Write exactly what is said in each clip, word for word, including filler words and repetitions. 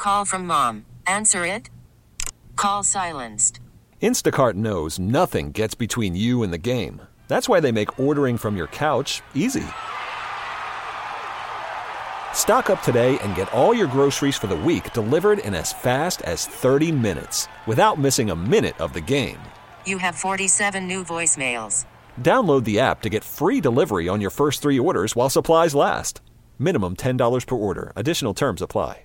call from mom. Answer it. Call silenced. Instacart knows nothing gets between you and the game. That's why they make ordering from your couch easy. Stock up today and get all your groceries for the week delivered in as fast as thirty minutes without missing a minute of the game. You have forty-seven new voicemails. Download the app to get free delivery on your first three orders while supplies last. Minimum ten dollars per order. Additional terms apply.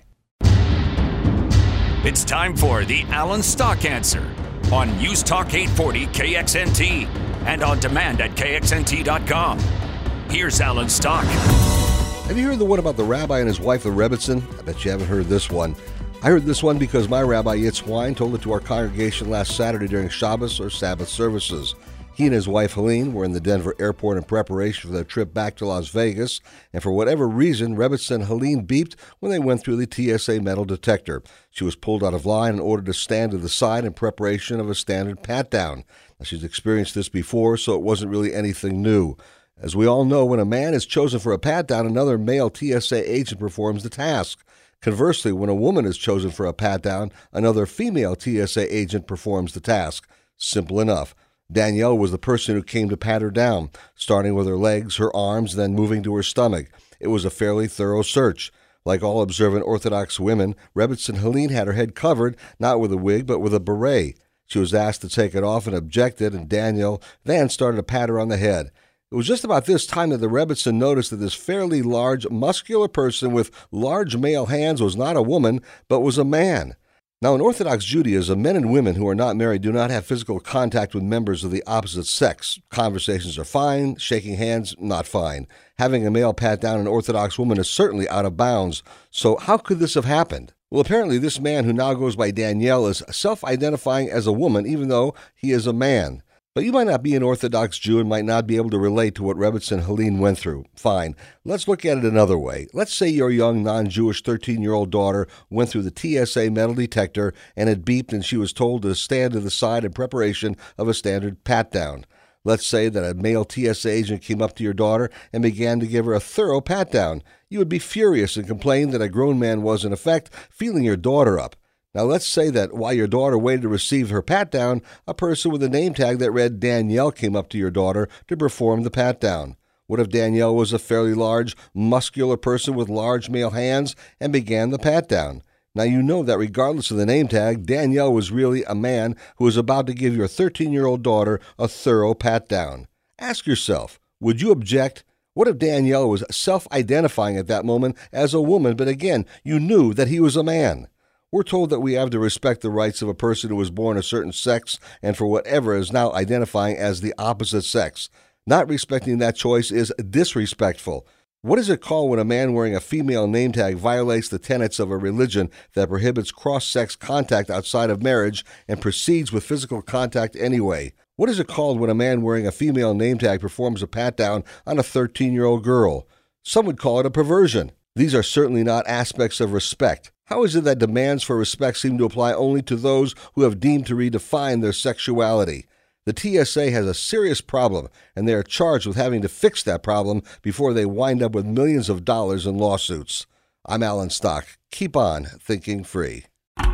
It's time for the Alan Stock Answer on News Talk eight forty K X N T and on demand at K X N T dot com. Here's Alan Stock. Have you heard the one about the rabbi and his wife, the Rebbitzin? I bet you haven't heard this one. I heard this one because my rabbi, Yitz Wein, told it to our congregation last Saturday during Shabbos or Sabbath services. He and his wife, Helene, were in the Denver airport in preparation for their trip back to Las Vegas, and for whatever reason, Rebbitzin and Helene beeped when they went through the T S A metal detector. She was pulled out of line and ordered to stand to the side in preparation of a standard pat-down. Now, she's experienced this before, so it wasn't really anything new. As we all know, when a man is chosen for a pat-down, another male T S A agent performs the task. Conversely, when a woman is chosen for a pat-down, another female T S A agent performs the task. Simple enough. Danielle was the person who came to pat her down, starting with her legs, her arms, then moving to her stomach. It was a fairly thorough search. Like all observant Orthodox women, Rebbitzin Helene had her head covered, not with a wig, but with a beret. She was asked to take it off and objected, and Danielle then started to pat her on the head. It was just about this time that the Rebbitzin noticed that this fairly large, muscular person with large male hands was not a woman, but was a man. Now, in Orthodox Judaism, men and women who are not married do not have physical contact with members of the opposite sex. Conversations are fine, shaking hands, not fine. Having a male pat down an Orthodox woman is certainly out of bounds. So how could this have happened? Well, apparently this man who now goes by Danielle is self-identifying as a woman, even though he is a man. But you might not be an Orthodox Jew and might not be able to relate to what Rebbitzin Helene went through. Fine. Let's look at it another way. Let's say your young non-Jewish thirteen-year-old daughter went through the T S A metal detector and it beeped and she was told to stand to the side in preparation of a standard pat-down. Let's say that a male T S A agent came up to your daughter and began to give her a thorough pat-down. You would be furious and complain that a grown man was, in effect, feeling your daughter up. Now, let's say that while your daughter waited to receive her pat-down, a person with a name tag that read Danielle came up to your daughter to perform the pat-down. What if Danielle was a fairly large, muscular person with large male hands and began the pat-down? Now, you know that regardless of the name tag, Danielle was really a man who was about to give your thirteen-year-old daughter a thorough pat-down. Ask yourself, would you object? What if Danielle was self-identifying at that moment as a woman, but again, you knew that he was a man? We're told that we have to respect the rights of a person who was born a certain sex and for whatever is now identifying as the opposite sex. Not respecting that choice is disrespectful. What is it called when a man wearing a female name tag violates the tenets of a religion that prohibits cross-sex contact outside of marriage and proceeds with physical contact anyway? What is it called when a man wearing a female name tag performs a pat-down on a thirteen-year-old girl? Some would call it a perversion. These are certainly not aspects of respect. How is it that demands for respect seem to apply only to those who have deemed to redefine their sexuality? The T S A has a serious problem, and they are charged with having to fix that problem before they wind up with millions of dollars in lawsuits. I'm Alan Stock. Keep on thinking free.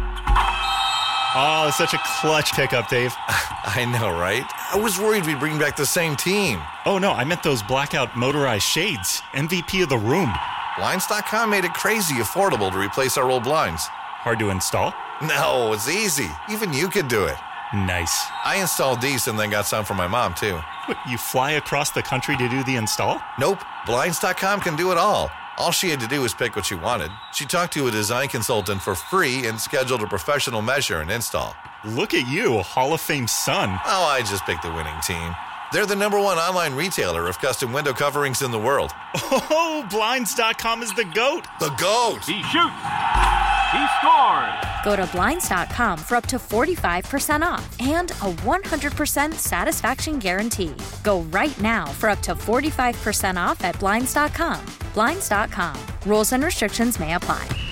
Oh, such a clutch pickup, Dave. I know, right? I was worried we'd bring back the same team. Oh, no, I meant those blackout motorized shades. M V P of the room. Blinds dot com made it crazy affordable to replace our old blinds. Hard to install? No, it's easy. Even you could do it. Nice. I installed these and then got some for my mom, too. What, you fly across the country to do the install? Nope. Blinds dot com can do it all. All she had to do was pick what she wanted. She talked to a design consultant for free and scheduled a professional measure and install. Look at you, a Hall of Fame son. Oh, I just picked the winning team. They're the number one online retailer of custom window coverings in the world. Oh, Blinds dot com is the GOAT. The GOAT. He shoots. He scores. Go to Blinds dot com for up to forty-five percent off and a one hundred percent satisfaction guarantee. Go right now for up to forty-five percent off at Blinds dot com. Blinds dot com. Rules and restrictions may apply.